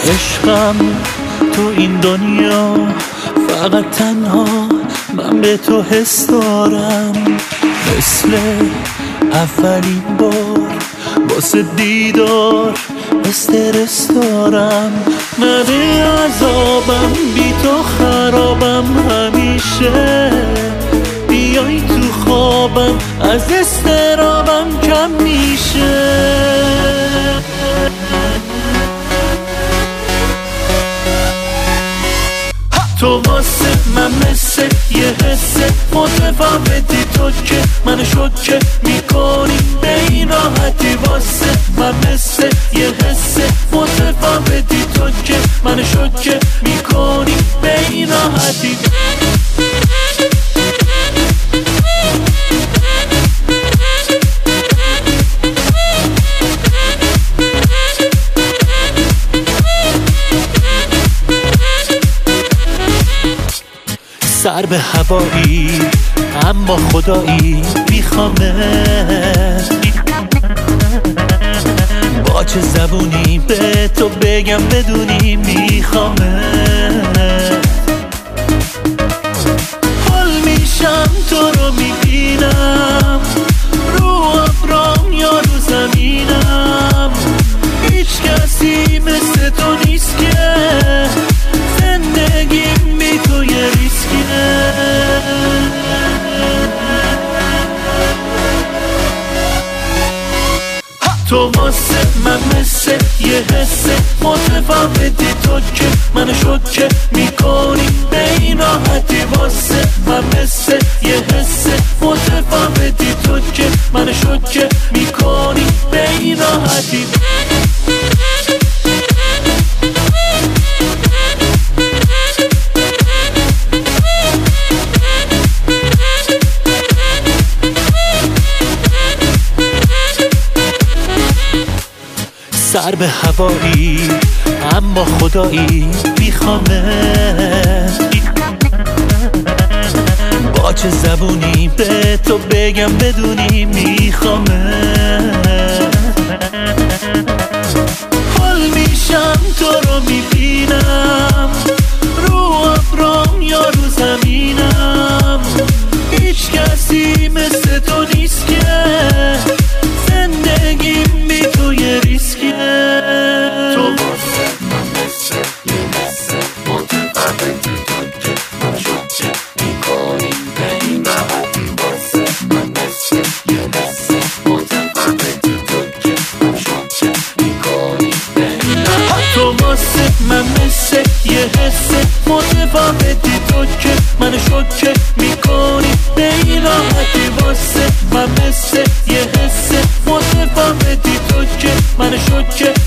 عشقم تو این دنیا فقط تنها من به تو حس دارم، مثل اولین بار واسه دیدار استرس دارم. من عذابم بی تو خرابم، همیشه بیای تو خوابم از استرابم کم میشه. تو واسه من مثل یه حسه متفاوتی، تو که من شوکه میکنی به این راحتی. واسه من مثل یه حسه متفاوتی، تو که من شوکه میکنی به این راحتی. سر به هوایی اما خدایی میخوامه، با چه زبونی به تو بگم بدونی میخوامه. حال میشم تو رو میبینم، رو ابرام یا رو زمینم، هیچ کسی مثل تو نیست که زندگیم بی تو یه ریسکیه. تو واسه من مثل یه حسه متفاوتی، تو که من شوکه میکنی به این راحتی. واسه من مثل یه حسه متفاوتی، تو که من شوکه میکنی به این راحتی. سر به هوایی اما خدایی میخوامه، با چه زبونی به تو بگم بدونی میخوامه. حال میشم تو رو میبینم، رو ابرام یا رو زمینم، هیچ کسی مثل تو نیست که زندگیم بی تو یه ریسکیه. تو واسه من مثل یه حسه متفاوتی، تو که من شوکه میکنی به این راحتی. واسه من مثل یه حسه متفاوتی، تو که من شوکه میکنی به این راحتی. تو واسه من مثل یه حسه متفاوتی، تو که من شوکه میکنی به این راحتی. واسه من مثل یه حسه متفاوتی، تو که من شوکه